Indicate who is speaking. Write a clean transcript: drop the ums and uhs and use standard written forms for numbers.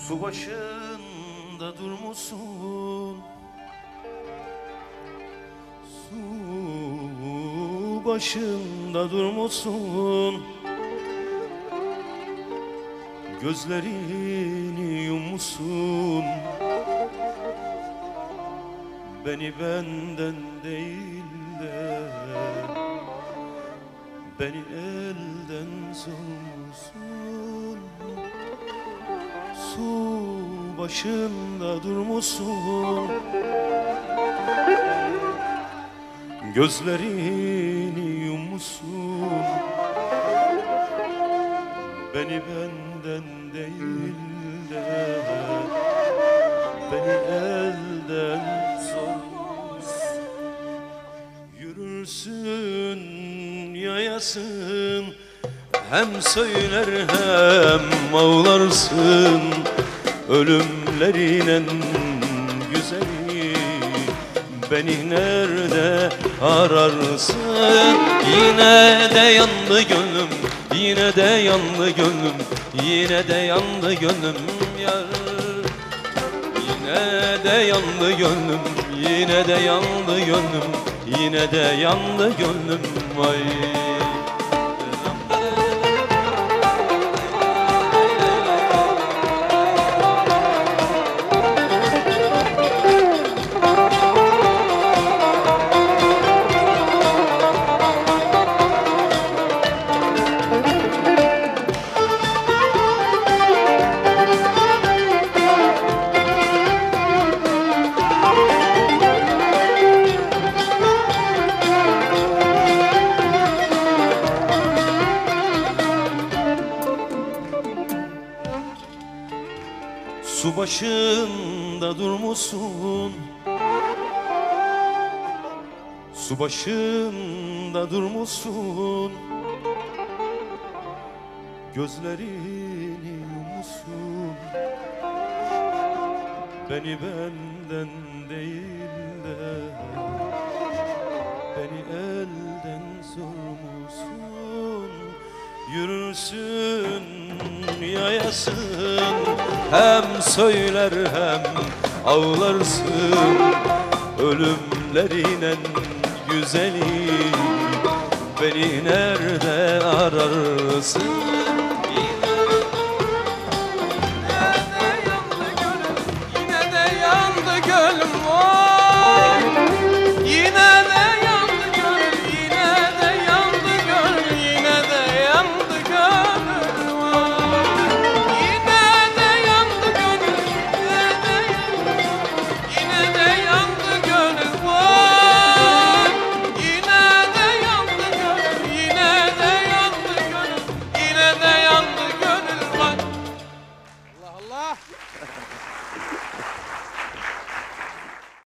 Speaker 1: Su başında durmuşsun, su başında durmuşsun, gözlerini yummuşsun. Beni benden değil de beni elden sormuşsun. Su başında durmuşsun, gözlerini yummuşsun. Beni benden değil de beni elden sormuşsun. Yürürsün yayasın, hem söyler hem ağlarsın. Ölümlerin en güzeli, beni nerede ararsın? Yine de yandı gönlüm, yine de yandı gönlüm, yine de yandı gönlüm yar. Yine de yandı gönlüm, yine de yandı gönlüm, yine de yandı gönlüm vay. Su başında durmuşsun, su başında durmuşsun, gözlerini yummuşsun. Beni benden değil de beni elden sormuşsun. Yürürsün yayasın, hem söyler hem ağlarsın. Ölümlerin en güzeli, beni nerede ararsın?